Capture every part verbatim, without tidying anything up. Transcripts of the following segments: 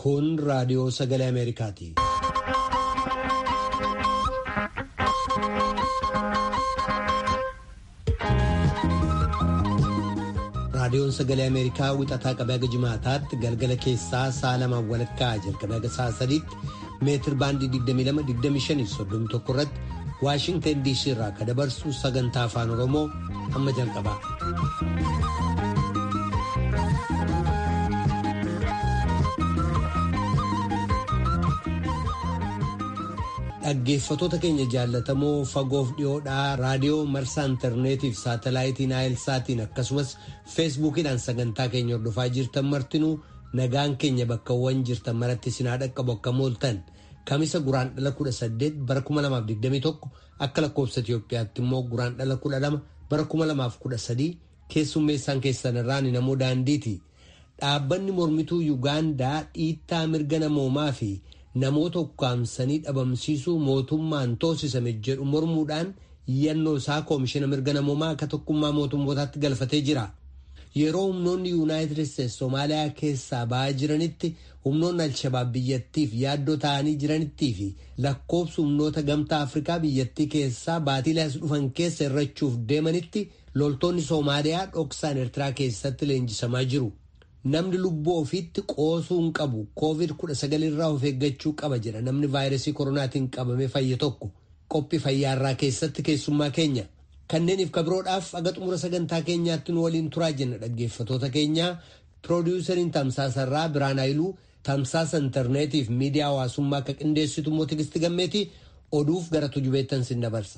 Kun raadiyoo sagalee Ameerikaati. Raadiyoon sagalee Ameerikaa wixataa qabee haga jimaataatti galgala keessaa sa'a lamaan walakkaa jalqabee haga sa'a sadiitti meetir baandii digdamii lama digdamii shanii soddomii tokko irratti Waashingtan D C irraa kan dabarsu sagantaa afaan Oromoo amma jalqabaa. Dhaggeeffattoota keenya jaallatamoo fagoof dhiyoodhaa raadiyoo marsaa intarneetiif saatalaayitii naayilsaatiin akkasumas feesbuukiidhaan sagantaa keenya hordofaa jirtan martinuu nagaan keenya bakkawwan jirtan maratti sinaa dhaqqabu akka mooltan kamisa guraandhala kudha saddeet bara kuma lamaaf digdamii tokko akka lakkoofsa Itiyoophiyaatti immoo guraandhala kudha lama bara kuma lamaaf kudha sadii keessummeessaan keessan irraan namoo daandiiti. Dhaabbanni mormituu Yuugaandaa dhiittaa mirga namoomaa fi namoota ukkaamsanii dhabamsiisuu mootummaan toosisame jedhu mormuudhaan yannoo isaa koomishina mirga namoomaa akka tokkummaa mootummootaatti galfatee jira. Yeroo humnoonni Yuunaayitid Isteetsi Soomaaliyaa keessaa ba'aa jiranitti humnoonni Alshabaab biyyattiif yaaddoo ta'anii jiranittii fi lakkoofsi humnoota gamtaa Afrikaa biyyattii keessaa baatiilee as dhufan keessa irrachuuf deemanitti loltoonni Soomaaliyaa dhoksaan Eertiraa keessatti leenjisamaa jiru. Namni lubbuu ofiitti qoosuu hin qabu koovid kudha sagal irraa of eeggachuu qaba jedha namni vaayirasii koronaatiin qabamee fayye tokko qophii fayyaarraa keessatti keessummaa keenya kanneeniif kabiroodhaaf aga xumura sagantaa keenyaatti nu waliin turaa jenna dhaggeeffatoota keenyaa piroodiwusariin tamsaasarraa Biraan Haayiluu tamsaasa intarneetiif miidiyaa hawaasummaa akka qindeessitu immoo Tigisti Gammeetii oduuf gara tujubeettan sin dabarsa.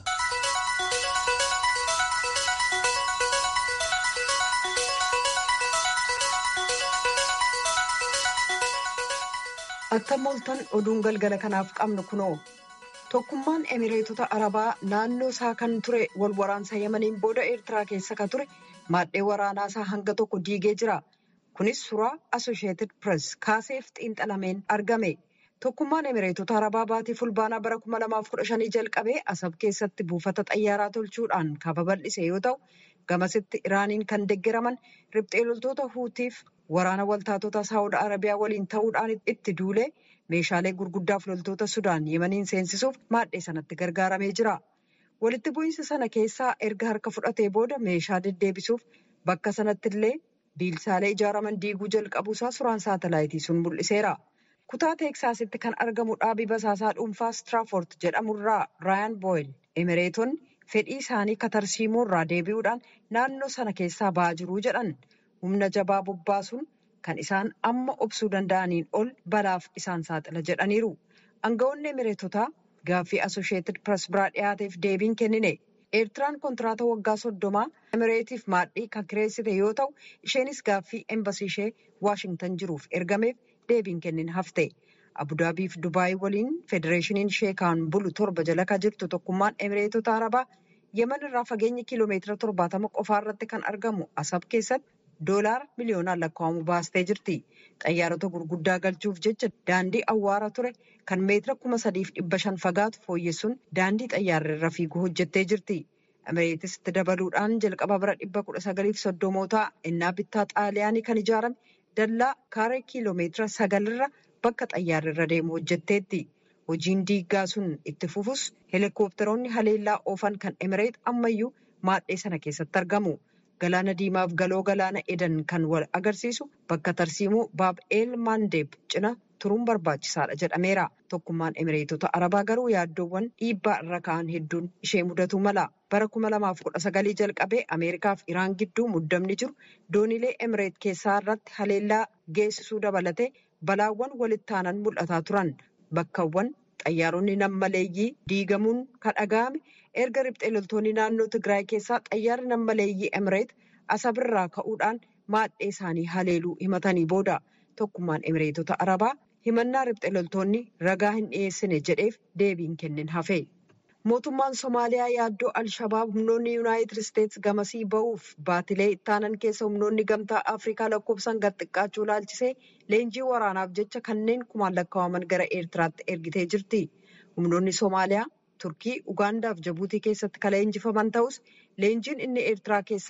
Akka mooltan oduun galgala kanaaf qabnu kunoo tokkummaan Emireetota Arabaa naannoo isaa kan ture wal waraansa Yemeniin booda Eertiraa keessa kan ture maadhee waraanaa isaa hanga tokko diigee jira. Kunis suuraa Associated Press kaaseef xiinxalameen argame. Tokkummaan Emireetota Arabaa baatii fulbaanaa bara kuma lamaaf kudha shanii jalqabee Asab keessatti buufata xayyaaraa tolchuudhaan kaaba bal'ise yoo ta'u gamasitti Iraaniin kan deeggaraman riphxee loltoota Huutiif waraana waltaatota Saawud Arabiyaa waliin ta'uudhaan itti duulee meeshaalee gurguddaaf loltoota Sudaan Yemeniin seensisuuf maadhee sanatti gargaaramee jira. Walitti bu'iinsa sana keessaa erga harka fudhatee booda meeshaa deddeebisuuf bakka sanatti illee biilsaalee ijaaraman diiguu jalqabuusaa suuraan saatalaayitii sun mul'iseera. Kutaa Teeksaasitti kan argamu dhaabii basaasaa dhuunfaa Straafoort jedhamurraa Raayaan Booyil Emireetonni fedhii isaanii katarsiimuurraa deebi'uudhaan naannoo sana keessaa ba'aa jiru jedhan. Humna jabaa bobbaasuun kan isaan amma obsuu danda'aniin ol balaaf isaan saaxila jedhaniiru. Aangawoonni Emireetotaa gaaffii Associated Press biraa dhiyaateef deebiin kennine. Eertiraan kontiraataa waggaa soddomaa Emireetiif maadhii kan kireessite yoo ta'u isheenis gaaffii embasii ishee Waashingtan jiruuf ergameef deebiin kennin hafte. Abudaabiif Dubaayii waliin federeeshiniin ishee kan bulu torba jala kan jirtu tokkummaan Emireetota Arabaa Yemen irraa fageenya kiiloomeetira torbaatama qofaa irratti kan argamu Asab keessatti doolaara miliyoonaan lakkaa'amu baastee jirti. Xayyaarota gurguddaa galchuuf jecha daandii awwaara ture kan meetira kuma sadiif dhibba shan fagaatu fooyyessuun daandii xayyaarri irra fiigu hojjettee jirti. Emireetisitti dabaluudhaan jalqaba bara dhibba kudha sagaliif soddomootaa innaa bittaa xaaliyaanii kan ijaarame dallaa kaaree kiiloomeetira sagalirra bakka xayyaarri irra deemu hojjetteetti. Hojiin diiggaa sun itti fufus heelikoopteroonni haleellaa oofan kan Emireet ammayyuu maadhee sana keessatti argamu. Galaana Diimaaf galoo galaana Edan kan wal agarsiisu bakka tarsiimuu Baab El Mandeeb cina turuun barbaachisaadha jedhameera. Tokkummaan Emireetota Arabaa garuu yaaddoowwan dhiibbaa irra ka'an hedduun ishee mudatu mala. Bara kuma lamaaf kudha sagalii jalqabee Ameerikaaf Iraan gidduu muddamni jiru dooniilee Emireet keessaa irratti haleellaa geessisuu dabalatee balaawwan walitti aanan mul'ataa turan. Bakkawwan xayyaaronni nammaleeyyii diigamuun kan dhaga'ame erga riphxee loltoonni naannoo Tigraay keessaa xayyaarri nammaleeyyii Emireet Asabirraa ka'uudhaan maadhee isaanii haleeluu himatanii booda tokkummaan Emireetota Arabaa himannaa riphxee loltoonni ragaa hin dhiyeessine jedheef deebiin kennin hafe. Mootummaan Somaaliyaa yaaddoo Alshabaab humnoonni Yuunaayitid Isteetsi gamasii ba'uuf baatilee ittaanan keessa humnoonni gamtaa Afrikaa lakkoofsan gad xiqqaachuu laalchisee leenjii waraanaaf jecha kanneen kumaan lakkaa'aman gara Eertiraatti ergitee jirti. Humnoonni Somaaliyaa Turkii, Ugaandaa fi Jabuutii keessatti kan leenjifaman ta'us leenjiin inni Eertiraa keessaa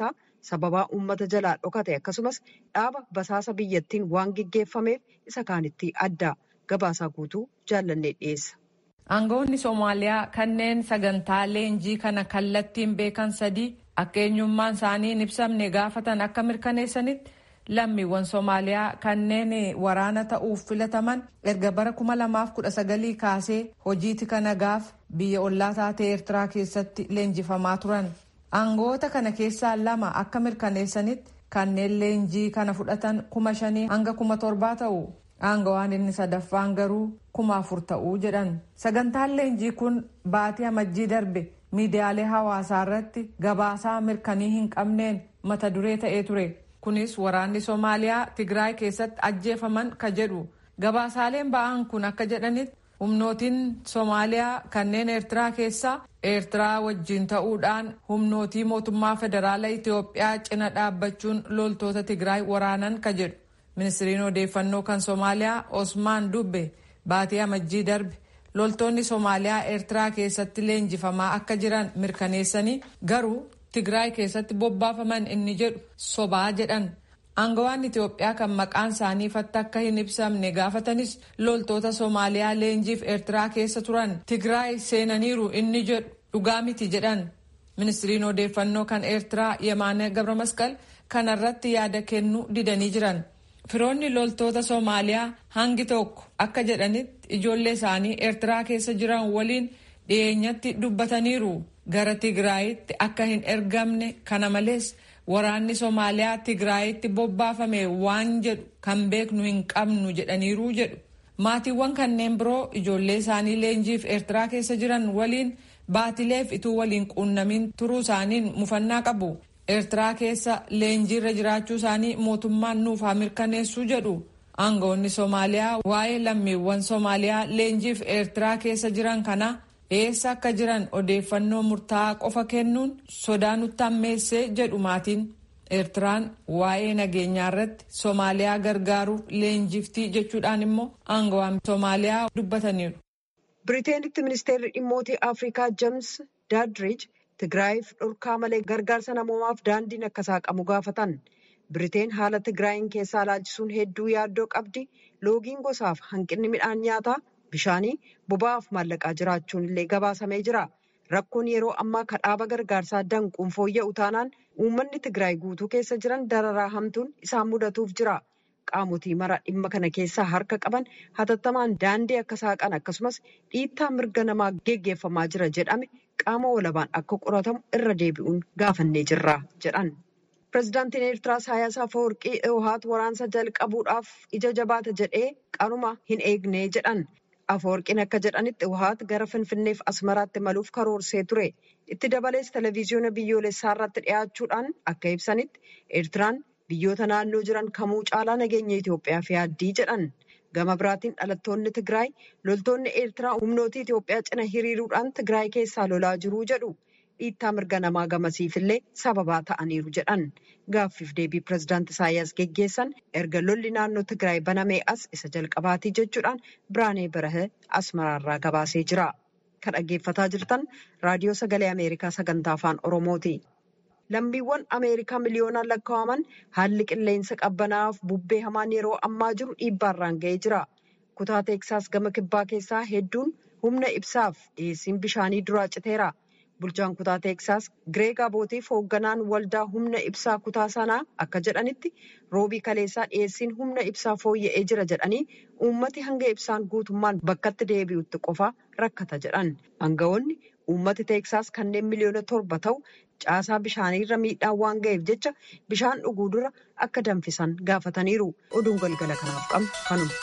sababaa uummata jalaa dhokate akkasumas dhaaba basaasa biyyattiin waan gaggeeffameef isa kaanitti adda. Gabaasaa guutuu jaallannee dhiyeessa. Aangawoonni Soomaaliyaa kanneen sagantaa leenjii kana kallattiin beekan sadii akka eenyummaan isaanii hin ibsamne gaafatan akka mirkaneessanitti lammiiwwan Soomaaliyaa kanneen waraana ta'uuf filataman erga bara kuma lamaaf kudha sagalii kaasee hojii tika nagaaf biyya ollaa taatee Eertiraa keessatti leenjifamaa turan. Aangawoota kana keessaa lama akka mirkaneessanitti kanneen leenjii kana fudhatan kuma shanii hanga kuma torbaa ta'u. Aangawaan inni sadaffaan garuu kuma afur ta'uu jedhan. Sagantaan leenjii kun baatii amajjii darbe miidiyaalee hawaasaa irratti gabaasaa mirkanii hin qabneen mata duree ta'ee ture. Kunis waraanni Soomaaliyaa Tigraay keessatti ajjeefaman ka jedhu. Gabaasaaleen ba'an kun akka jedhanitti humnootiin Soomaaliyaa kanneen Eertiraa keessaa Eertiraa wajjin ta'uudhaan humnootii mootummaa federaala Itoophiyaa cina dhaabbachuun loltoota Tigraay waraanan ka jedhu. Ministiriin odeeffannoo kan Soomaaliyaa Osmaan Dubbe baatii amajjii darbe loltoonni Soomaaliyaa Eertiraa keessatti leenjifamaa akka jiran mirkaneessanii garuu Tigraay keessatti bobbaafaman inni jedhu sobaa jedhan. Aangawaan Itoophiyaa kan maqaan isaanii ifatti akka hin ibsamne gaafatanis loltoota Soomaaliyaa leenjiif Eertiraa keessa turan Tigraay seenaniiru inni jedhu dhugaa miti jedhan. Ministiriin odeeffannoo kan Eertiraa Yemaane Gabramasqal kanarratti yaada kennuu didanii jiran. Firoonni loltoota Soomaaliyaa hangi tokko akka jedhanitti ijoollee isaanii Eertiraa keessa jiran waliin dhiyeenyatti dubbataniiru. Gara Tigraayitti akka hin ergamne kana malees waraanni Soomaaliyaa Tigraayitti bobbaafame waan jedhu kan beeknu hin qabnu jedhaniiru jedhu. Maatiiwwan kanneen biroo ijoollee isaanii leenjiif Eertiraa keessa jiran waliin baatileef ituu waliin quunnamin turuu isaaniin mufannaa qabu. Eertiraa keessa leenjiirra jiraachuu isaanii mootummaan nuuf haa mirkaneessuu jedhu. Aangawoonni Soomaaliyaa waa'ee lammiiwwan Soomaaliyaa leenjiif Eertiraa keessa jiran kana eessa akka jiran odeeffannoo murtaa'aa qofa kennuun sodaa nutti hammeessee jedhu maatiin. Eertiraan waa'ee nageenyaa irratti Soomaaliyaa gargaaruuf leenjiftii jechuudhaan immoo aangawaan Soomaaliyaa dubbataniiru. Biriiteenitti ministeerri dhimmoota Afrikaa James Daadrich Tigraayiif dhorkaa malee gargaarsa namoomaaf daandiin akka saaqamu gaafatan. Biriteen haala Tigraayin keessaa ilaalchisuun hedduu yaaddoo qabdi. Loogiin gosaaf hanqinni midhaan nyaataa, bishaanii, boba'aaf maallaqaa jiraachuun illee gabaasamee jira. Rakkoon yeroo ammaa kadhaaba gargaarsaa danquun fooyya'u taanaan uummanni Tigraay guutuu keessa jiran dararaa hamtuun isaan mudatuuf jira. Qaamotii mara dhimma kana keessaa harka qaban hatattamaan daandii akka saaqan akkasumas dhiittaa mirga namaa geggeeffamaa jira jedhame qaama walabaan akka qoratamu irra deebi'uun gaafannee jirra jedhan. Pireezidaantiin Eertiraa Isaayyaas Afeworqii Iwuhaat waraansa jalqabuudhaaf ija jabaata jedhee qaruma hin eegne jedhan. Afeworqiin akka jedhanitti Iwuhaat gara Finfinneef Asmaraatti maluuf karoorsee ture. Itti dabalees televezyiina biyyoolessaa irratti dhiyaachuudhaan akka ibsanitti Eertiraan biyyoota naannoo jiran kamuu caalaa nageenya Itoophiyaaf yaaddii jedhan. Gama biraatiin dhalattoonni Tigraay loltoonni Eertiraa humnootii Itoophiyaa cina hiriiruudhaan Tigraay keessaa lolaa jiruu jedhu. Dhiittaa mirga namaa gamasiif illee sababaa ta'aniiru jedhan. Gaaffiif deebii pireezidaanti Isaayyaas geggeessan erga lolli naannoo Tigraay banamee as isa jalqabaatii jechuudhaan Biraanee Barahee Asmaraarraa gabaasee jira. Kan dhaggeeffataa jirtan raadiyoo sagalee Ameerikaa sagantaa afaan Oromooti. Lammiiwwan Ameerikaa miliyoonaan lakkaa'aman haalli qilleensa qabbanaaf bubbee hamaan yeroo ammaa jiru dhiibbaarraan ga'ee jira. Kutaa Teeksaas gama kibbaa keessaa hedduun humna ibsaaf dhiyeessiin bishaanii duraa citeera. Bulchaan kutaa Teeksaas Gireeg Abootiif hoogganaan waldaa humna ibsaa kutaa sanaa akka jedhanitti roobii kaleessaa dhiyeessiin humna ibsaa fooyya'ee jira jedhanii uummati hanga ibsaan guutummaan bakkatti deebi'utti qofa rakkata jedhan. Aangawoonni uummati Teeksaas kanneen miliyoona torba ta'u caasaa bishaaniirra miidhaan waan ga'eef jecha bishaan dhuguu dura akka danfisan gaafataniiru. Oduun galgala kanaaf qabnu kanuma.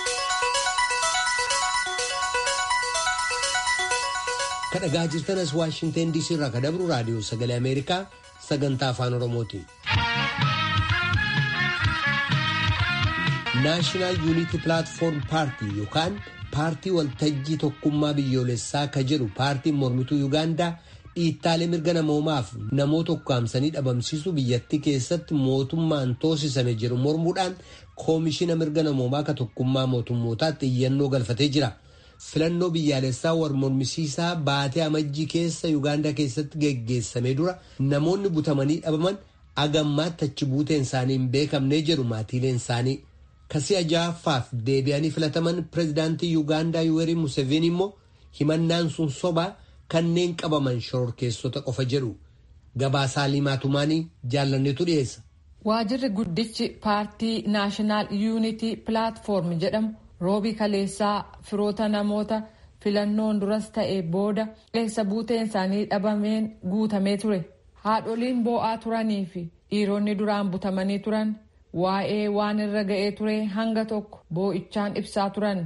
Kadhagaa jirtanas Waashinteen Diisii irraa kan dabru raadiyoo sagalee Ameerikaa sagantaa afaan Oromooti. Naashinaal Yuunitii Pilaatfoorm Paartii yookaan paartii waltajjii tokkummaa biyyoolessaa ka jedhu paartiin mormituu Yuugaandaa dhiittaalee mirga namoomaaf namoota ukkaamsanii dhabamsiisuu biyyattii keessatti mootummaan toosisame jedhu mormuudhaan koomishina mirga namoomaa ka tokkummaa mootummootaatti iyyannoo galfatee jira. Filannoo biyyaalessaa war mormisiisaa baatee amajjii keessa Yuugaandaa keessatti geggeessamee dura namoonni butamanii dhabaman hagammaatti achi buuteen isaanii hin beekamnee jedhu maatiileen isaanii. Kasii ja'affaaf deebi'anii filataman pireezidaantii Yuugaandaa Yuwerii Museveni immoo himannaan sun sobaa kanneen qabaman shororkeessota qofa jedhu. Gabaasaa Limaatumaanii jaallanneetu dhiyeessa. Waajirri guddichi paartii Naashinaal Yuunitii Pilaatfoorm jedhamu roobii kaleessaa firoota namoota filannoon duras ta'e booda eessa buuteen isaanii dhabameen guutamee ture. Haadholiin boo'aa turanii fi dhiironni duraan butamanii turan waa'ee waan irra ga'ee ture hanga tokko boo'ichaan ibsaa turan.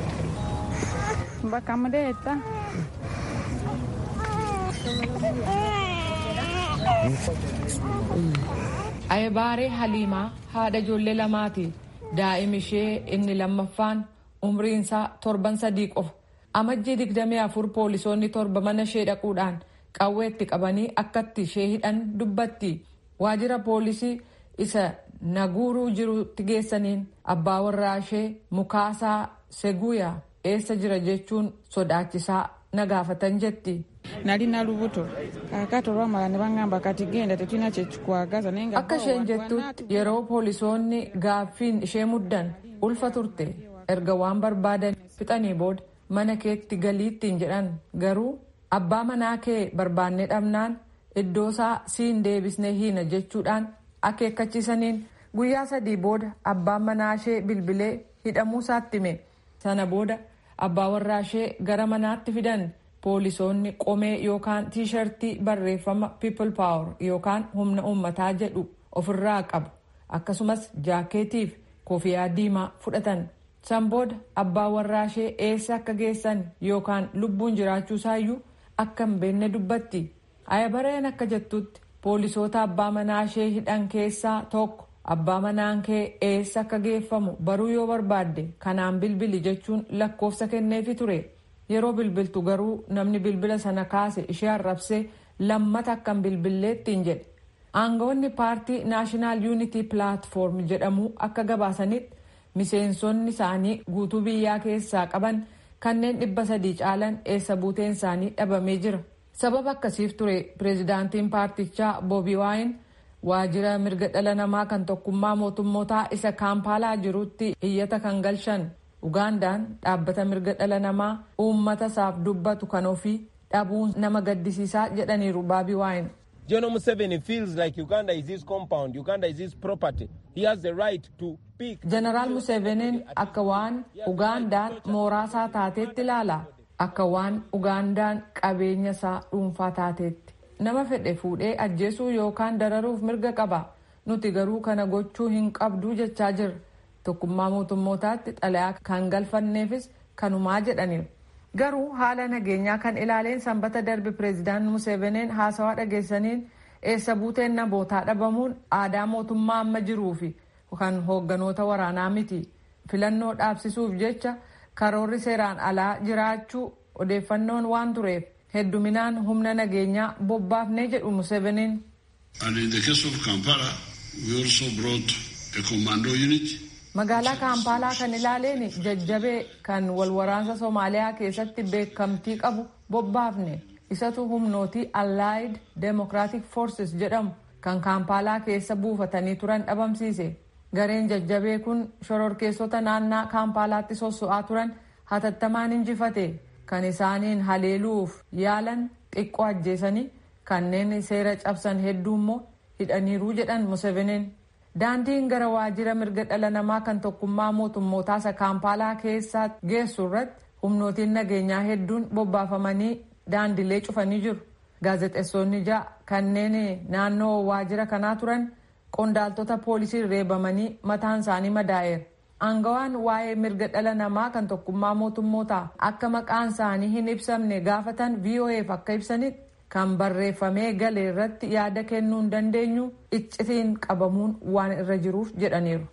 Ayebaaree Haliimaa haadha ijoollee lamaati. Daa'im ishee inni lammaffaan umriin isaa torban sadii qofa. Amajjii digdamii afur poolisoonni torba mana ishee dhaquudhaan qawweetti qabanii akkatti ishee hidhan dubbatti. Waajjira poolisii isa Naguuruu jirutti geessaniin abbaa warraa ishee Mukaasaa Seguyaa eessa jira jechuun sodaachisaa na gaafatan jetti. Nalina lubuto akato rwamala ne bangamba kati genda tetuna kyekukwagaza nenga akka isheen jettutti yeroo poolisoonni gaaffiin ishee muddan ulfa turte erga waan barbaadan fixanii booda mana keetti galiittiin jedhan garuu abbaa manaa kee barbaannee dhabnaan iddoosaa siin deebisnee hiina jechuudhaan akeekkachiisaniin guyyaa sadii booda abbaan manaa ishee bilbilee hidhamuu isaatti hime. Sana booda abbaa warraa ishee gara manaatti fidan. Poolisoonni qomee yookaan tiishartii barreeffama people power yookaan humna uummataa jedhu ofirraa qabu. Akkasumas jaakeetiif kofiyaa diimaa fudhatan. San booda abbaa warraa ishee eessa akka geessan yookaan lubbuun jiraachuu isaayyuu akka hin beekne dubbatti. Ayabareen akka jettutti poolisoota abbaa manaa ishee hidhan keessaa tokko abbaa manaan kee eessa akka geeffamu baruu yoo barbaadde kanaan bilbili jechuun lakkoofsa kenneefi ture. Yeroo bilbiltu garuu namni bilbila sana kaase ishee arrabsee lammata akka hin bilbilleettiin jedhe. Aangawoonni paartii Naashinaal Yuunitii Pilaatfoorm jedhamu akka gabaasanitti miseensonni isaanii guutuu biyyaa keessaa qaban kanneen dhibba sadii caalan eessa buuteen isaanii dhabamee jira. Sababa akkasiif ture pireezidaantiin paartichaa Boobi Waayin waajjira mirga dhala namaa kan tokkummaa mootummootaa isa Kaampaalaa jirutti iyyata kan galchan. Ugaandaan dhaabbata mirga dhala namaa uummata isaaf dubbatu kan ofii dhabuun nama gaddisiisaa jedhaniiru Boobi Waayin. General Museveni feels like Uganda is his compound, Uganda is his property. He has the right to pick. Jeneraal Museveniin akka waan Ugaandaan mooraa isaa taateetti ilaala. Akka waan Ugaandaan qabeenya isaa dhuunfaa taateetti. Nama fedhe fuudhee ajjeesuu yookaan dararuuf mirga qaba. Nuti garuu kana gochuu hin qabduu jechaa jirra. Tokkummaa mootummootaatti xalayaa kan galfanneefis kanumaa jedhaniiru. Garuu haala nageenyaa kan ilaaleen sanbata darbe pireezidaant Museveniin haasawaa dhageessaniin eessa buuteen namootaa dhabamuun aadaa mootummaa amma jiruu fi kan hoogganoota waraanaa miti. Filannoo dhaabsisuuf jecha karoorri seeraan alaa jiraachuu odeeffannoon waan tureef hedduminaan humna nageenyaa bobbaafnee jedhu Museveniin. And in the case of Kampala, we also brought a commando unit. Magaalaa Kaampaalaa kan ilaaleen jajjabee kan walwaraansa Soomaaliyaa keessatti beekamtii qabu bobbaafne. Isatu humnootii Allied Democratic Forces jedhamu kan Kaampaalaa keessa buufatanii turan dhabamsiise. Gareen jajjabee kun shororkeessota naannaa Kaampaalaatti sosso'aa turan hatattamaan injifate. Kan isaaniin haleeluuf yaalan xiqqoo ajjeesanii kanneen seera cabsan hedduu immoo hidhaniiru jedhan Museveniin. Daandiin gara waajjira mirga dhala namaa kan tokkummaa mootummootaa isa Kaampaalaa keessaa geessu irratti humnootiin nageenyaa hedduun bobbaafamanii daandilee cufanii jiru. Gaazexeessonni ja'a kanneen naannoo waajjira kanaa turan qondaaltota poolisii reebamanii mataan isaanii madaa'eera. Aangawaan waa'ee mirga dhala namaa kan tokkummaa mootummootaa akka maqaan isaanii hin ibsamne gaafatan V O F akka ibsanitti kan barreeffamee galee irratti yaada kennuu hin dandeenyu iccitiin qabamuun waan irra jiruuf jedhaniiru.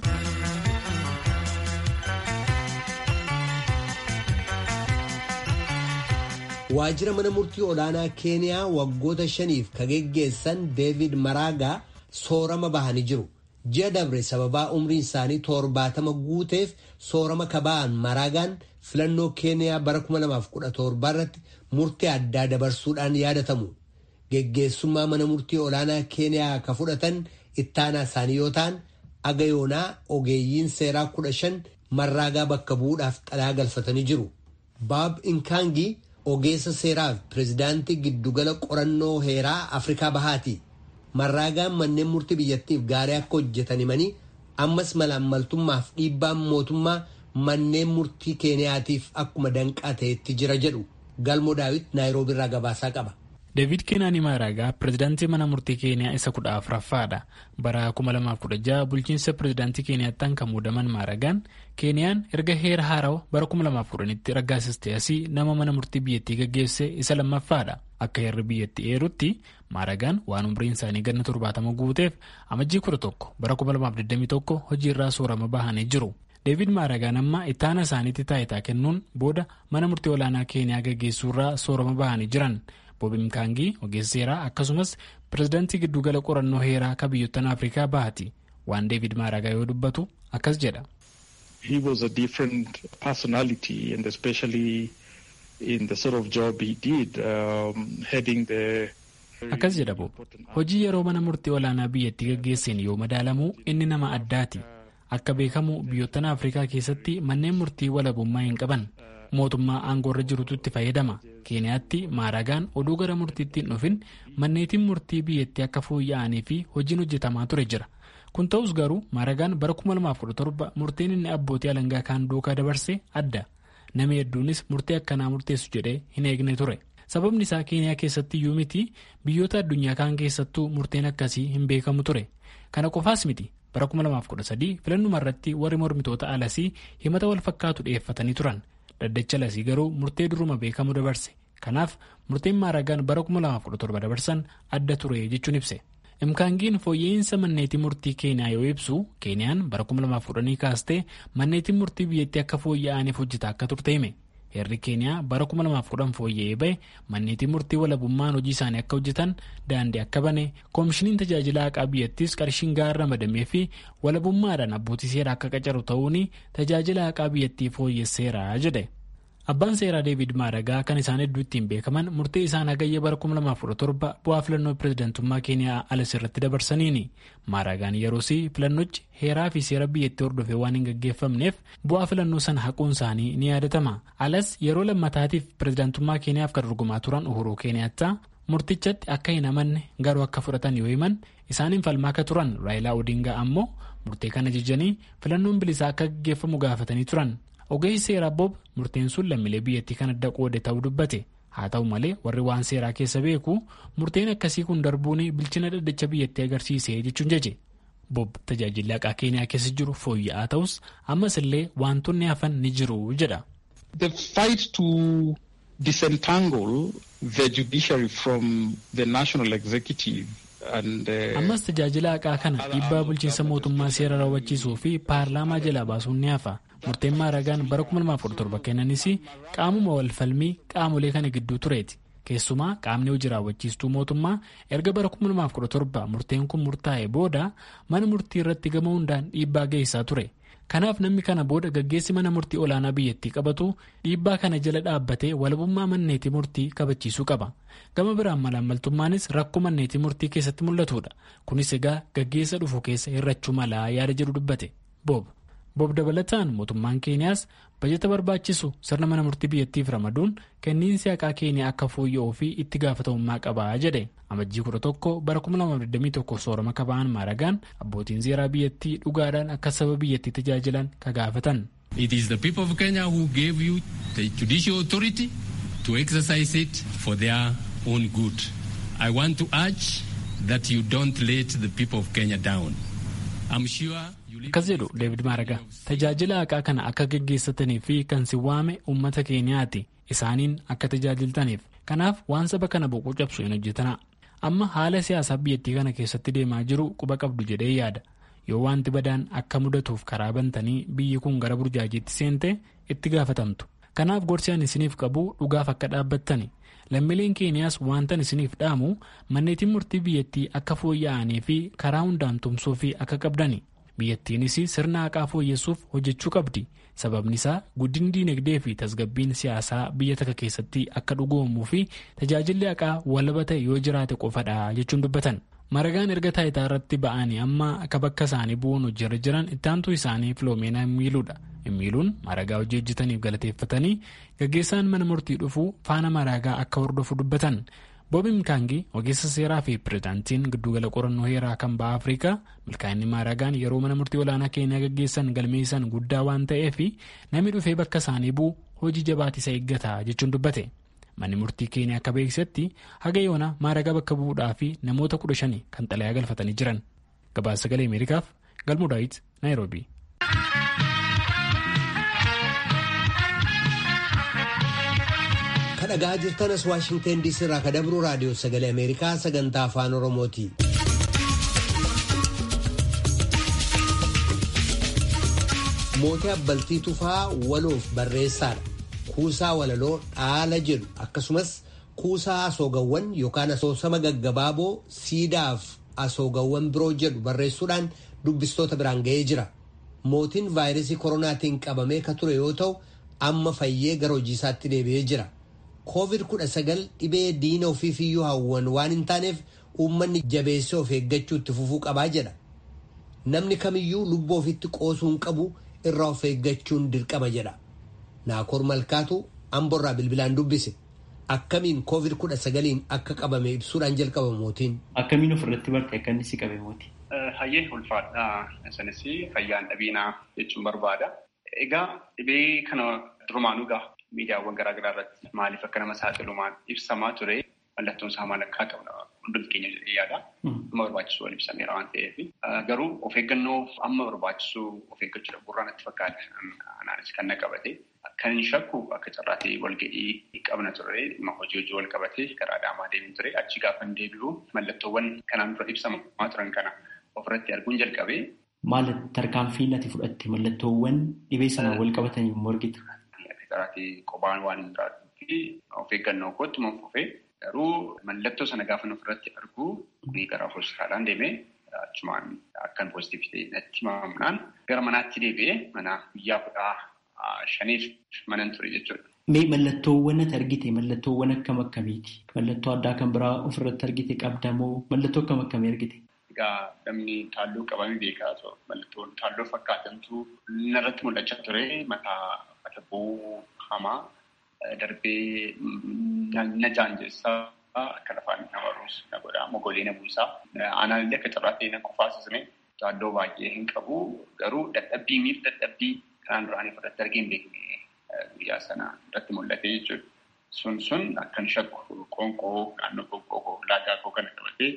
Waajjira mana murtii olaanaa Keeniyaa waggoota shaniif ka geggeessan David Maragaa soorama bahanii jiru. Ji'a dabre sababaa umriin isaanii torbaatama guuteef soorama kaba'an Maragaan filannoo Keeniyaa bara kuma lamaaf kudha torba irratti murtii addaa dabarsuudhaan yaadatamu. Geggeessummaa mana murtii olaanaa Keeniyaa ka fudhatan ittaanaa isaanii yoo ta'an aga yoonaa ogeeyyiin seeraa kudha shan marraagaa bakka bu'uudhaaf xalayaa galfatanii jiru. Baab Inkaangi ogeessa seeraa fi pireezidaantii giddugala qorannoo heeraa Afrikaa Bahaati. Marraagaan manneen murtii biyyattiif gaarii akka hojjetan himanii ammas malaammaltummaaf dhiibbaan mootummaa manneen murtii Keeniyaatiif akkuma danqaa ta'etti jira jedhu. Galmoo Daawit Naayiroobii irraa gabaasaa qaba. David Kenani Maragaa pireezidaantii mana murtii Keeniyaa isa kudha afuraffaadha. Bara kuma lamaaf kudha jaha bulchiinsa pireezidaantii Keeniyaattaan kan muudaman Maragaan Keeniyaan erga heera haarawaa bara kuma lamaaf kudhanitti raggaasistee asii nama mana murtii biyyattii gaggeesse isa lammaffaadha. Akka heerri biyyattii eerutti Maragaan waan umriin isaanii ganna torbaatama guuteef amajjii kudha tokko bara kuma lamaaf digdamii tokko hojiirraa soorama bahanii jiru. David Maragaan amma ittaana isaaniitti taayitaa kennuun booda mana murtii olaanaa Keeniyaa gaggeessuurraa soorama bahanii jiran. Bob Mkangi ogeessa seeraa akkasumas pireezidaantii giddugala qorannoo heeraa ka biyyottan Afrikaa Bahaati. Waan David Maragaa yoo dubbatu akkas jedha. He was a different personality and especially in the sort of job he did um, heading the akkas jedha Bob. Hojii yeroo mana murtii olaanaa biyyattii gaggeesseen yoo madaalamu inni nama addaati. Akka beekamu biyyottan Afrikaa keessatti manneen murtii walabummaa hin qaban. Mootummaa aangoorra jirutu itti fayyadama. Keeniyaatti Maragaan oduu gara murtiitti hin dhufin manneetiin murtii biyyattii akka fooyya'anii fi hojiin hojjetamaa ture jira. Kun ta'us garuu Maragaan bara kuma lamaaf kudha torba murtiin inni abbootii alangaa kaan duukaa dabarse adda. Namni hedduunis murtii akkanaa murteessu jedhee hin eegne ture. Sababni isaa Keeniyaa keessatti iyyuu miti biyyoota addunyaa kaan keessattuu murteen akkasii hin beekamu ture. Kana qofaas miti bara kuma lamaaf kudha sadii filannuma irratti warri mormitoota alasii himata wal fakkaatu dhiyeeffatanii turan. Daddacha lasii garuu murtee duruma beekamu dabarse. Kanaaf murteen Maragaan bara kuma lamaaf kudha torba dabarsan adda ture jechuun ibse. Mkangiin fooyya'insa manneetii murtii Keeniyaa yoo ibsu Keeniyaan bara kuma lamaaf kudhanii kaastee manneetiin murtii biyyattii akka fooyya'aniif hojjetaa akka turte hime. Heerri Keeniyaa bara kuma lamaaf kudhan fooyya'ee bahe manneetiin murtii walabummaan hojii isaanii akka hojjetan daandii akka bane koomishiniin tajaajila haqaa biyyattiis qarshiin gaarra madamee fi walabummaadhaan abbootii seeraa akka qacaru ta'uun tajaajila haqaa biyyattii fooyyesseera jedhe. Abbaan seeraa David Maragaa kan isaan hedduu ittiin beekaman murtee isaan hagayya bara kuma lamaaf kudha torba bu'aa filannoo pireezidantummaa Keeniyaa alas irratti dabarsaniini. Maragaan yeroosii filannochi heeraa fi seera biyyattii hordofee waan hin gaggeeffamneef bu'aa filannoo sana haquun isaanii ni yaadatama. Alas yeroo lammataatiif pireezidantummaa Keeniyaaf kan dorgomaa turan Uhuru Keeniyaattaa murtichatti akka hin amanne garuu akka fudhatan yoo himan isaaniin falmaa akka turan Raayilaa Odingaa ammoo murtee kana jijjanii filannoon bilisaa akka gaggeeffamu gaafatanii turan. Ogeessi seeraa Bob murteen sun lammiilee biyyattii kan adda qoode ta'uu dubbate. Haa ta'u malee warri waan seeraa keessa beeku murteen akkasii kun darbuun bilchina daddacha biyyattii agarsiise jechuun jeche. Bob tajaajilli haqaa Keeniyaa keessa jiru fooyya'aa ta'us ammas illee wantoonni hafan ni jiru jedha. The fight to disentangle the judiciary from the national executive and ammas tajaajila haqaa kana dhiibbaa bulchiinsa mootummaa seera raawwachiisuu fi paarlaamaa jalaa baasuun ni hafa. Murteen Maragaan bara kuma lamaaf kudha torba kennanis qaamuma wal falmii qaamolee kana gidduu tureeti. Keessumaa qaamni hojii raawwachiistuu mootummaa erga bara kuma lamaaf kudha torba murteen kun murtaa'e booda mana murtii irratti gama hundaan dhiibbaa geessaa ture. Kanaaf namni kana booda gaggeessi mana murtii olaanaa biyyattii qabatu dhiibbaa kana jala dhaabbatee walabummaa manneetii murtii kabachiisuu qaba. Gama biraan malaammaltummaanis rakkoo manneetii murtii keessatti mul'atudha. Kunis egaa gaggeessa dhufu keessa hir'achuu malaa yaada jedhu dubbate. Bob. Bob dabalataan mootummaan Keeniyaas bajeta barbaachisu sirna mana murtii biyyattiif ramaduun kenniinsi haqaa Keeniyaa akka fooyya'uu fi itti gaafatamummaa qabaa jedhe. Amajjii kudha tokko bara kuma lamaaf digdamii tokko soorama kaba'an Maragaan abbootiin seeraa biyyattii dhugaadhaan akka saba biyyattii tajaajilan ka gaafatan. It is the people of Kenya who gave you the judicial authority to exercise it for their own good. I want to urge that you don't let the people of Kenya down. I'm sure akkas jedhu David Maragaa tajaajila haqaa kana akka gaggeessatanii fi kan si waame uummata Keeniyaati isaaniin akka tajaajiltaniif kanaaf waan saba kana boqoo cabsu hin hojjetana. Amma haala siyaasaa biyyattii kana keessatti deemaa jiru quba qabdu jedhee yaada. Yoo wanti badaan akka mudatuuf karaa bantanii biyyi kun gara burjaajiitti seente itti gaafatamtu. Kanaaf gorsi ani isiniif qabu dhugaaf akka dhaabbattani. Lammiileen Keeniyaas wantan isiniif dhaamu manneetiin murtii biyyattii akka fooyya'anii fi karaa hundaan tumsuu fi akka qabdani. Biyyattiinis sirna haqaa fooyyessuuf hojjechuu qabdi. Sababni isaa guddinni diinagdee fi tasgabbiin siyaasaa biyya takka keessatti akka dhugoomuu fi tajaajilli haqaa walaba ta'e yoo jiraate qofadha jechuun dubbatan. Maragaan erga taayitaa irratti ba'anii amma akka bakka isaanii bu'uun hojjechaa jiran itti aantuu isaanii Filoomeena Miiluudha. Miiluun maragaa hojii hojjetaniif galateeffatanii gaggeessaan mana murtii dhufuu faana maragaa akka hordofu dubbatan. Boobi Mkaangi ogeessa seeraa fi pirezidaantiin giddugala qorannoo heeraa kan baha Afrikaa milkaa'inni maragaan yeroo mana murtii olaanaa Keeniyaa gaggeessan galmeessan guddaa waan ta'eef namni dhufee bakka isaanii bu'u hojii jabaatisa eeggata jechuun dubbate. Manni murtii Keeniyaa akka beeksisetti haga yoona maragaa bakka bu'uudhaa fi namoota kudha shani kan xalayaa galfatanii jiran. Gabaasa sagalee Ameerikaaf Galmuu Daawit Naayiroobii. Kadhagaa jirtanas Waashingteen diisii irraa kadabru raadiyoo sagalee Ameerikaa sagantaa afaan Oromooti. Mootii Abbaltii Tufaa waloof barreessaadha. Kuusaa walaloo dhaala jedhu akkasumas kuusaa asoogawwan yookaan asoosama gaggabaaboo siidaaf asoogawwan biroo jedhu barreessuudhaan dubbistoota biraan ga'ee jira. Mootiin vaayirasii koronaatiin qabamee ka ture yoo ta'u amma fayyee gara hojii isaatti deebi'ee jira. Koovid kudha sagal dhibee diina ofiifiyyuu hawwan waan hin taaneef uummanni jabeessee of eeggachuu itti fufuu qabaa jedha. Namni kamiyyuu lubbuu ofitti qoosuu hin qabu irraa of eeggachuun dirqama jedha. Naakoor Malkaatu Amborraa bilbilaan dubbise. Akkamiin koovid kudha sagaliin akka qabame ibsuudhaan jalqaba mootiin. Akkamiin ofirratti barte akka inni si qabe mooti? Hayyee ulfaadhaa. Isanis fayyaan dhabiinaa jechuun barbaada. Egaa dhibee kana durumaanuu gaha. Miidiyaawwan garaa garaa irratti maaliif akka nama saaxilumaan ibsamaa ture mallattoon isaa maal akka qabna hundumti keenya jedhee yaada. Amma barbaachisu wal ibsameera waan ta'eef. Garuu of eeggannoo amma barbaachisu of eeggachuu dhabuurraa natti fakkaata. Anaanis kan na qabate. Kan hin shakku akka carraatee walga'ii qabna ture dhimma hojii hojii wal qabatee gara Adaamaa deemin ture. Achi gaafa hin deebi'u mallattoowwan kanaan dura ibsamaa turan kana ofirratti arguun jalqabee. Maal tarkaanfii ati fudhatte mallattoowwan dhibee sanaan wal qabatanii immoo argitu? Garaatii qophaan waan hin jiraatuuf of eeggannoo kootti man fufee garuu mallattoo sana gaafa ofirratti argu ni gara hospitaalaan deemee achumaan akkan poozitiivitee natti himamuudhaan gara manaatti deebi'ee mana guyyaa kudha shaniif manan ture jechuudha. Mee mallattoowwan ati argite mallattoowwan akkam akkamiiti? Mallattoo addaa kan biraa ofirratti argite qabda moo mallattoo akkam akkamii argite? Egaa namni taalloo qabamee beekaa ture mallattoon taalloo fakkaatantu narratti mul'achaa ture mataa mata bu'uu hamaa darbee na jaanjessaa akka lafaan nama ruus na godhaa mogolee na buusaa aanaallee akka carraatee na qofaasisne taalloo baay'ee hin qabu garuu dadhabbii miif dadhabbii kanaan duraanii fudhatte argee hin beekne guyyaa sana irratti mul'ate jechuudha. Sun sun akkan shakku qoonqoo naannoo qoonqoo laagaa koo kana qabatee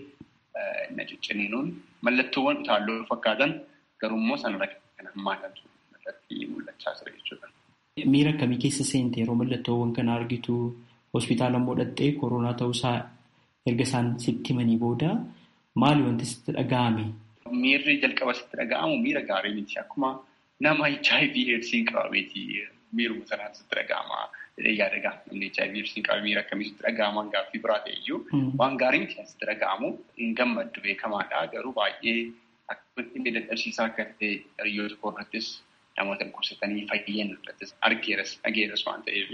na cicciniinuun mallattoowwan taalloo fakkaatan garuummoo sanarra kan hammaatatu irratti mul'achaa jira jechuudha. Miira akkamii keessa seente yeroo mallattoowwan kana argitu hospitaala immoo dhattee koronaa ta'uusaa erga isaan sitti himanii booda maali wanti sitti dhaga'ame? Miirri jalqaba sitti dhaga'amu miira gaarii miti. Akkuma nama H I V eedsiin qabameeti miiruma sanaan sitti dhaga'ama jedhee yaada. Namni H I V eedsiin qabame miira akkamii sitti dhaga'ama gaaffii biraa ta'e iyyuu waan gaarii miti sitti dhaga'amu hin gammaddu beekamaadha. Garuu baay'ee akka inni dadhabsiisaa akka ta'e hiriyoota koo irrattis namoota dhukkubsatanii fayyeen irrattis argeeras dhageeras waan ta'eef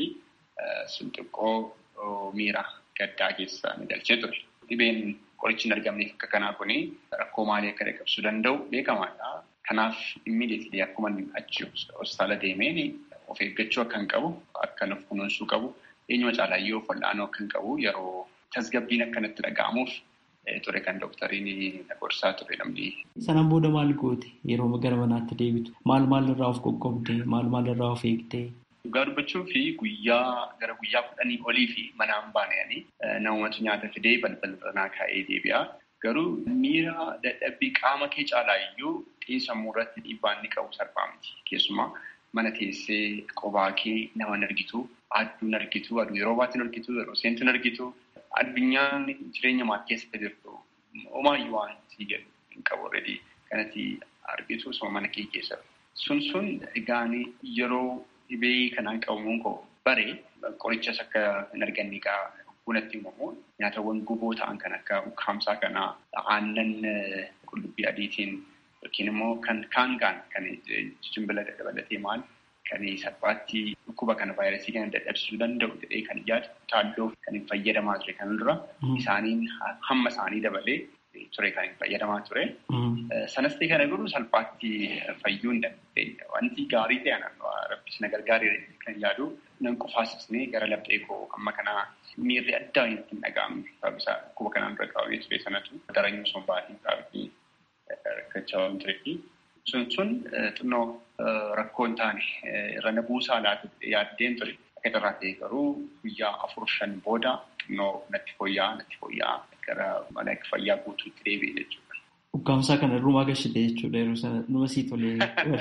sun xiqqoo miira gaddaa keessa na galchee ture. Dhibeen qorichi hin argamneef akka kanaa kuni rakkoo maalii akka dhaqqabsiisuu danda'u beekamaadha. Kanaaf immiidiyeetilii akkuma achi hospitaala deemeen of eeggachuu akka hin qabu, akka of kunuunsuu qabu, eenyuma caalaayyuu of wal'aanuu akka hin qabu yeroo tasgabbiin akkanatti dhaga'amuuf ture kan dooktariin na gorsaa ture namni. Sanaan booda maal goote yeroo gara manaatti deebitu? Maal maal irraa of qoqqoobde? Maal maal irraa of eegde? Dhugaa dubbachuu fi guyyaa gara guyyaa kudhanii olii fi manaan baananii namumatu nyaata fidee balbala banaa kaa'ee deebi'a. Garuu miira dadhabbii qaama kee caalaa iyyuu xiinsammuu irratti dhiibbaan ni qabu salphaa miti. Keessumaa mana teessee qophaa kee nama hin argitu, aduu hin argitu, aduu yeroo baatti hin argitu, yeroo seentu hin argitu. Addunyaan jireenya maatii keessatti jirtu homaayyuu waan hin qabu already kanatti argitu osoo mana kee keessa. Sun sun egaan yeroo dhibee kanaan qabamuun koo baree qorichas akka hin arganne egaa bunatti himamu nyaatawwan guboo ta'an kan akka ukkaamsaa kanaa aannan qullubbii adiitiin yookiin immoo kan kaangaan kan jimbila dabalatee maal kan salphaatti dhukkuba kana vaayirasii kana dadhabsiisuu danda'u jedhee kan yaadu taalloo kan hin fayyadamaa ture kan dura isaaniin hamma isaanii dabalee ture kan fayyadamaa ture. Sanas ta'e kana garuu salphaatti fayyuu hin dandeenye. Wanti gaarii ta'e rabbis na gargaaree kan yaadu nan qufaasisnee gara laphee koo amma kanaa miirri addaa hin dhaga'amne. Sababisaa akkuma kanaan dura qabamee ture sanatu daranyuu sun baay'ee qaabbii rakkachaa waan tureefi. Sun sun xinnoo rakkoo hin taane irra na buusaa laatu yaaddeen ture. Akka irraa ta'e garuu guyyaa afur shan booda xinnoo natti fooyya'aa natti fooyya'aa gara mana fayyaa guutuutti deebi'e jechuudha. Ukkaamsaa kana rumaa gashite jechuudha yeroo sana numa sii tolee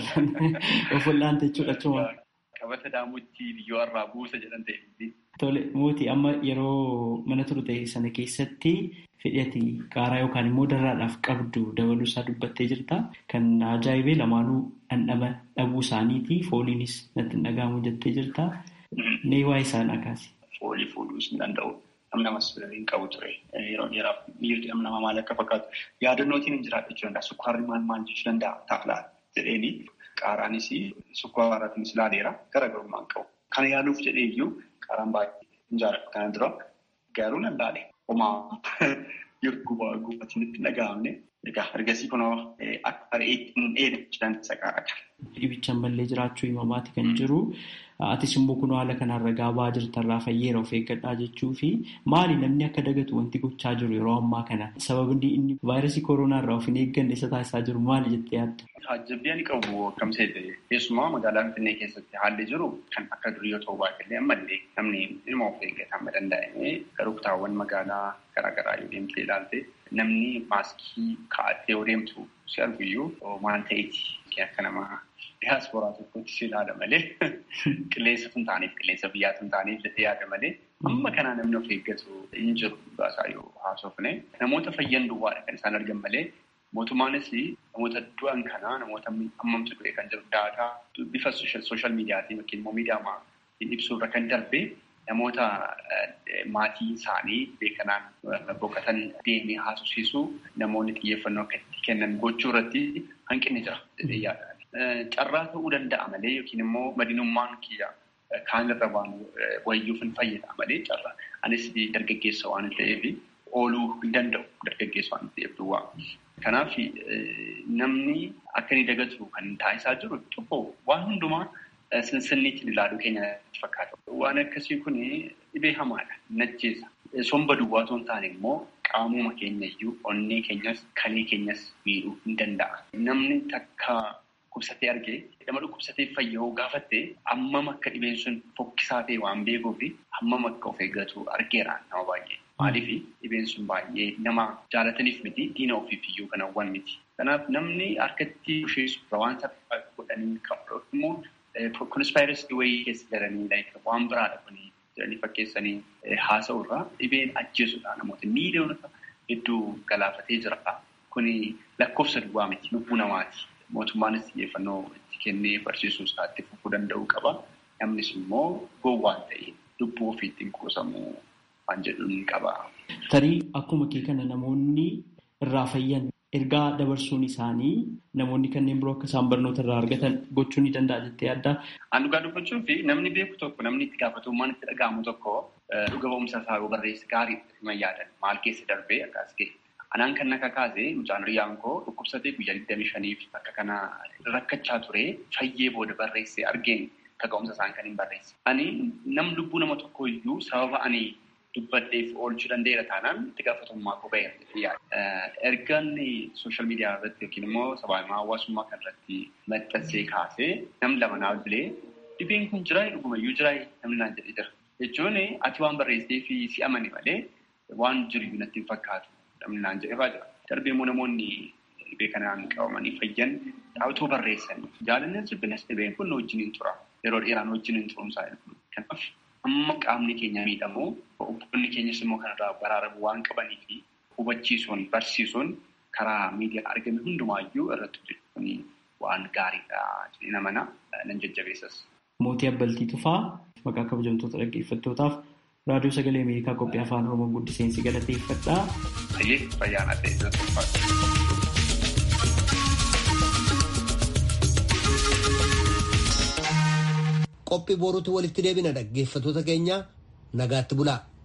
of wallaante jechuudha achuma. Qabata daamutti biyyoo irraa buusa jedhan ta'e. Tole mootii amma yeroo mana turte sana keessatti fedhati qaaraa yookaan immoo darraadhaaf qabdu dabaluu isaa dubbattee jirta. Kan ajaa'ibee lamaanuu dhandhama dhabuu isaaniiti fooliinis natti hin dhaga'amu jettee jirta. Mee waa'ee isaan akaasi. Foolii fuudhuus hin danda'u. Namni namas hin qabu ture. Yeroo dheeraaf miirri nama maal akka fakkaatu yaadannootiin hin jiraatu jechuu danda'a. Sukkaarri maal maal jechuu danda'a taa'laa jedheeni. Qaaraanis sukkaaraatiinis ilaaleera garaagarummaa hin qabu. Kana yaaluuf jedhee iyyuu qaaraan baay'ee hin jaalladhu. Kana dura garuu nan laale. Homaa gubaa gubatiin itti dhaga'amne. Egaa ergasii kunoo akka re'eetti hin dheedha dandeessa qaara kana. Dhibichaan ballee jiraachuu himamaati kan jiru. Atis immoo kunoo haala kanarra gaabaa jirtarraa fayyeera of eeggadhaa jechuu fi maali namni akka dagatu wanti gochaa jiru yeroo ammaa kana sababni inni vaayirasii kooronaarraa of hin eegganne isa taasisaa jiru maali jettee yaadda? Taajjabbii ani qabu akkam seete keessumaa magaalaa Finfinnee keessatti haalli jiru kan akka durii yoo ta'u baay'ee ammallee namni ilma of eeggata amma danda'ame garuu kutaawwan magaalaa garaagaraa yoo deemtee ilaalte namni maaskii kaa'attee yoo deemtu si arguyyuu maal ta'eeti akka nama Diyaasporaa tokkotti si ilaala malee qilleensa tun taaneef qilleensa biyyaa tun taaneef jettee yaada malee amma kanaa namni of eeggatu hin jiru baasaa yoo haasofne namoota fayyan duwwaadha kan isaan argan malee mootummaanis namoota du'an kanaa namoota hammamtu du'e kan jiru daataa bifa sooshaal miidiyaatiin yookiin immoo miidiyaamaa ibsuurra kan darbe namoota maatii isaanii beekanaan boqotan deemee haasofsiisuu namoonni xiyyeeffannoo akka itti kennan gochuu irratti hanqinni jira jedhee yaada. Carraa ta'uu danda'a malee yookiin immoo madinummaan kiyya kaan irra waan wayyuuf hin fayyada malee carraa. Anis dargaggeessa waan ta'eef ooluu hin danda'u dargaggeessa waan ta'eef duwwaa. Kanaaf namni akka inni dagatu kan taasisaa jiru tokko waan hundumaa sinsinniitiin ilaaluu keenya fakkaata. Waan akkasii kun dhibee hamaadha. Najjeessa. Somba duwwaa osoo hin taane immoo qaamuma keenya iyyuu onnee keenyas kalee keenyas miidhuu hin danda'a. Namni takka Dhukkubsatee argee nama dhukkubsatee fayya'uu gaafattee hammam akka dhibeen sun fokkisaa ta'e waan beekuuf hammam akka of eeggatu argeera nama baay'ee. Maaliif dhibeen sun baay'ee nama jaalataniif miti diina ofiif iyyuu kan hawwan miti. Kanaaf namni harkatti busheessuurra waan salphaa godhanii qabu immoo kunis vaayirasii wayii keessa jiranii waan biraadha kuni jedhanii fakkeessanii haasa'urraa dhibeen ajjeesudha namoota miiliyoonota hedduu galaafatee jira. Kuni lakkoofsa duwwaa miti lubbuu namaati. Mootummaanis xiyyeeffannoo itti kennee barsiisuu isaatti fufuu danda'uu qaba. Namnis immoo gowwaan ta'e lubbuu ofiitti quusamuu waan jedhu ni qaba. Tarii akkuma kee kana namoonni irraa fayyan ergaa dabarsuun isaanii namoonni kanneen biroo akka isaan barnoota irraa argatan gochuu ni danda'a jettee yaaddaa? An dhugaa dubbachuu fi namni beeku tokko namni itti gaafatamummaan itti dhaga'amu tokko dhuga ba'umsa isaa yoo barreesse gaarii ima yaadan maal keessa darbee akkas ga'e. Anaan kan akka kaasee mucaan riyyaan koo dhukkubsatee guyyaa digdamii shaniif akka kana rakkachaa ture fayyee booda barreessee argeen kaka'umsa isaan kan hin barreesse. Ani nam lubbuu nama tokko iyyuu sababa ani dubbadheef oolchuu danda'eera taanaan itti gaafatamummaa koo ba'eera. Ergaan sooshaal miidiyaa irratti yookiin immoo sabaahimaa hawaasummaa kan irratti maxxansee kaasee namni lama naaf bilee dhibeen kun jiraa dhugumayyuu jiraa namni naan jedhee jira. Jechuun ati waan barreessee fi si amani malee waan jiru natti hin fakkaatu. Namni naan jedhee jira. Darbee immoo namoonni dhibee kanaan qabamanii fayyan dhaabbatoo barreessanii jaalalleen jibbinas dhibeen kun wajjin hin tura. Yeroo dheeraan wajjin hin turumsaa jedhamu. Kanaaf amma qaamni keenya miidhamu obboonni keenyas immoo kanarraa baraaramu waan qabanii fi hubachiisuun barsiisuun karaa miidiyaa argame hundumaayyuu irratti hojjechuun waan gaariidha jedhee namana nan jajjabeessas. Mootii Abbaltii Tufaa maqaa kabajamtoota dhaggeeffattootaaf raadiyoo sagalee Ameerikaa qophii afaan Oromoo guddiseensi galateeffadhaa. Ayyee fayyaana ta'e qophii boruutti walitti deebina dhaggeeffattoota keenya nagaatti bulaa.